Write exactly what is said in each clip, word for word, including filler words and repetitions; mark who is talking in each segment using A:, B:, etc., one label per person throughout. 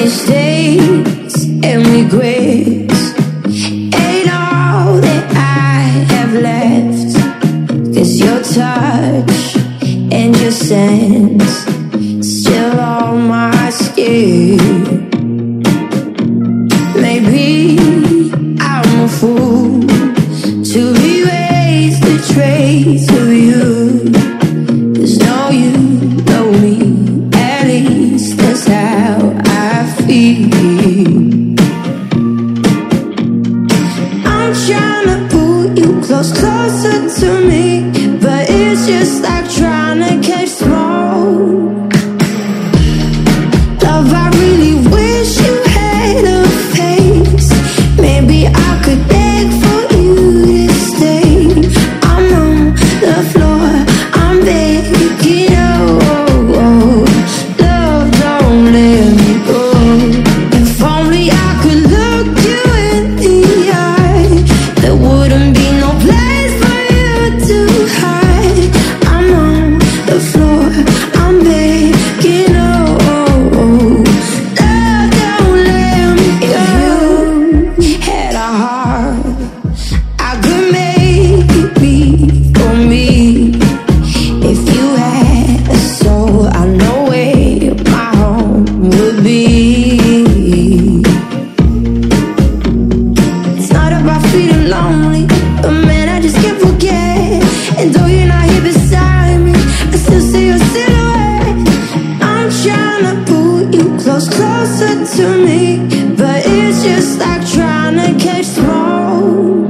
A: mistakes and regrets ain't all that I have left. 'Cause your touch and your sense still on my skin. Maybe I'm a fool to erase the trace of you. 'Cause no, you know me, at least that's how I feel. I'm trying to pull you close, closer to me, but it's just like trying to catch smoke. Love, I really wish you had a face. Maybe I could beg for you to stay. I'm on the floor, I'm begging, oh, oh. Love, don't let me go. If only I could look you in the eye, there wouldn't be no place for you to hide. I'm on the floor, I'm begging, oh, oh, oh. Love, don't let me go. If you had a heart, I could make it beat for me. If you had a soul, I know where my home would be. It's not about feeling lonely, but man, I just can't forget. And though you're not here beside me, I still see your silhouette. I'm trying to pull you close, closer to me, but it's just like trying to catch smoke.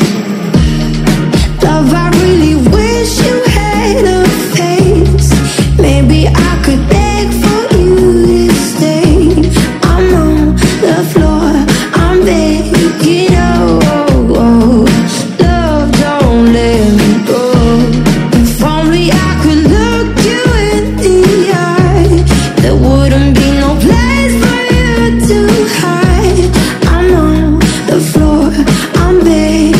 A: Love, I really wish you had a face. Maybe I could beg for you to stay. I'm on the floor, I'm begging, oh, oh, oh. Love, don't let me go. If only I could look you in the eye, there wouldn't be no place for you to hide. I'm on the floor, I'm begging.